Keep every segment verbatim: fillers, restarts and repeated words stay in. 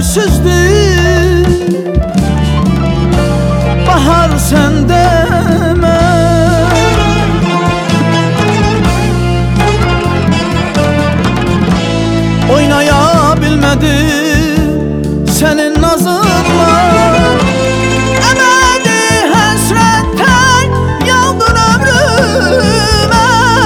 sensizdir. Bahar səndəmə, oynaya bilmədim sənin nazınla. Əbədi həsrətdən yandın ömrümə.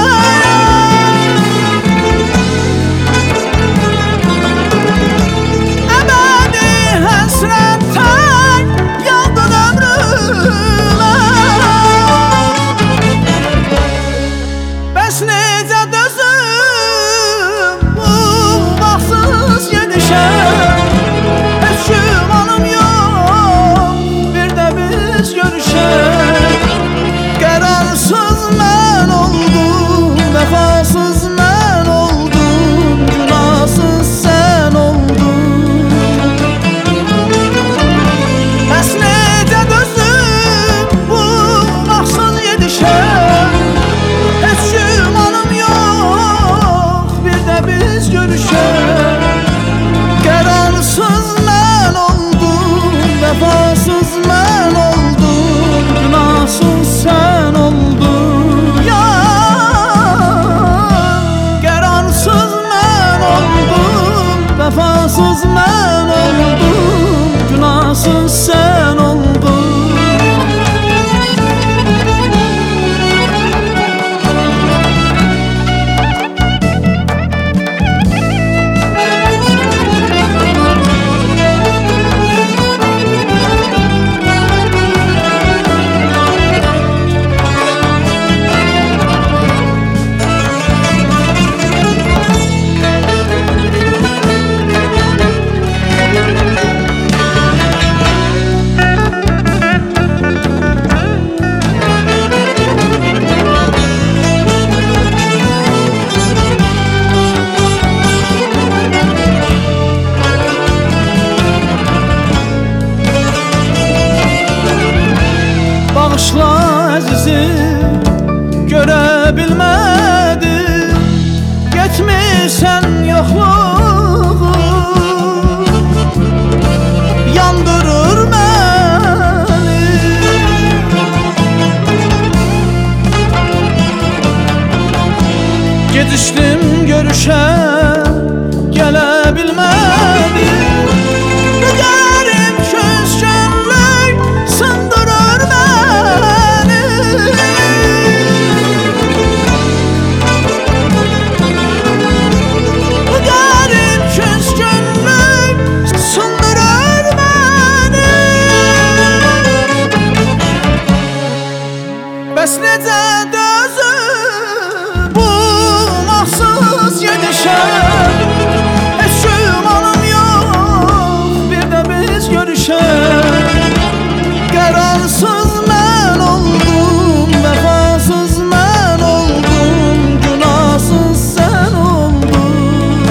Əbədi həsrətdən yandın ömrümə. Bəs necə dözüm bu baxsız gedişəm. Heç gümanım yox, bir də biz görüşək. Qərarsız mən oldum, vəfasız mən oldum, günahsız sən oldun. Bəs necə dözüm bu baxsız gedişəm. Heç gümanım yox, bir də biz görüşək. Qərarsız mən oldum, vəfasız mən oldum, günahsız sən oldun. Ya, qərarsız mən oldum, vəfasız mən oldum, günahsız sən oldun. Bağışla əzizim, görə bilmədim, getmirsən yoxluğum, yandırır məni. Gedişdim görüşə, gələ bilmədim. Bu qərim küskünlük sındırır məni. Bu qərim küskünlük sındırır məni. Bəs necə dözüm bu mahsus gedişəm. Heç gümanım yox, bir də biz görüşək. Qərarsız mən oldum, vəfasız mən oldum, günahsız sən oldun.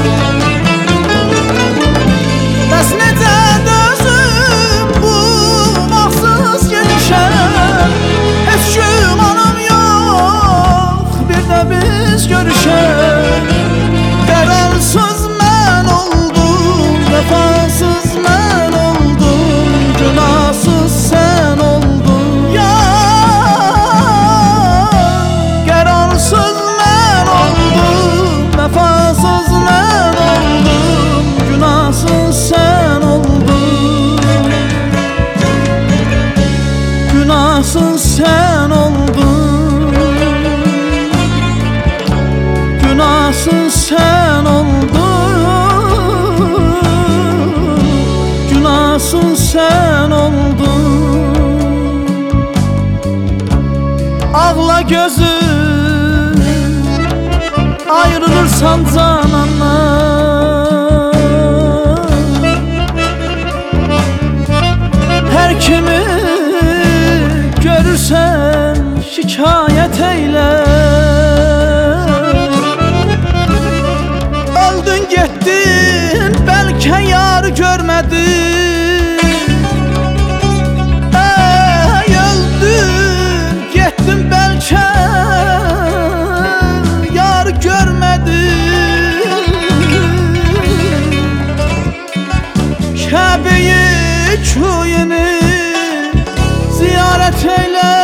Bəs necə dözüm bu mahsus gedişəm. Heç gümanım yox, bir də biz görüşək. Qərarsız mən oldum, vəfasız mən oldum, günahsız sən oldun. Ya, qərarsız mən oldum, vəfasız mən oldum, günahsız sən oldun. Günahsız sən oldun, günahsız sən oldun, günahsız sən oldun. Ağla gözüm, ayrılırsan canandan. Hər kimi görürsən şikayət eylə. Öldün getdin, bəlkə yar görmədin. Ey öldün, getdin, bəlkə yar görmədin. eylə